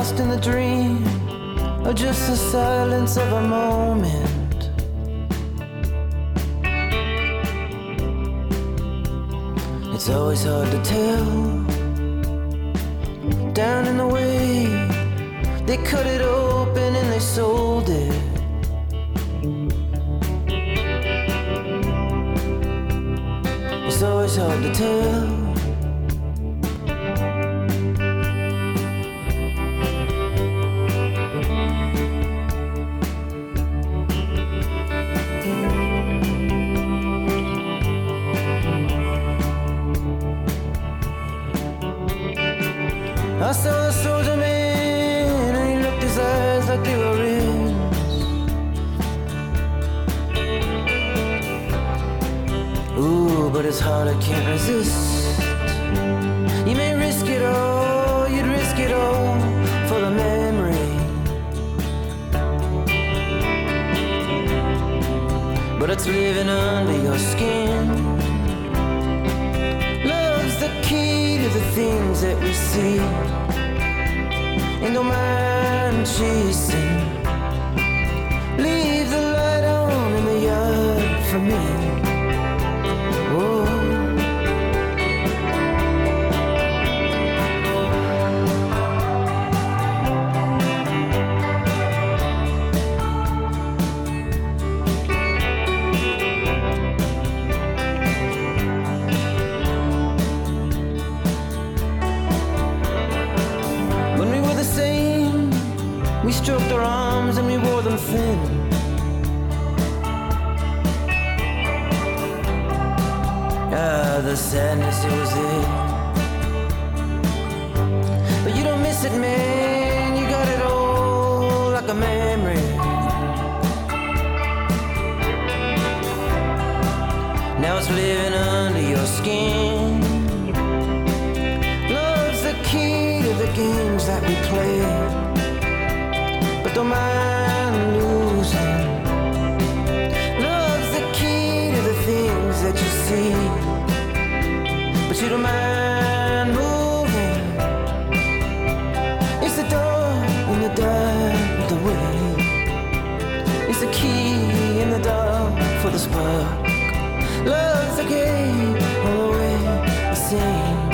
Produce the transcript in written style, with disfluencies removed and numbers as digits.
lost in the dream, or just the silence of a moment. It's always hard to tell. Down in the way, they cut it open and they sold it. It's always hard to tell. I saw a soldier man, and he looked his eyes like they were rings. Ooh, but his heart I can't resist. You may risk it all, you'd risk it all for the memory. But it's living under your skin. Love's the key to the things that we see. And don't mind chasing. Leave the light on in the yard for me. Oh. We stroked our arms and we wore them thin. Ah, the sadness, it was it. But you don't miss it, man. You got it all like a memory. Now it's living under your skin. Love's the key to the games that we play. But don't mind losing. Love's the key to the things that you see. But you don't mind moving. It's the door in the dark of the way. It's the key in the dark for the spark. Love's the game all the way the same.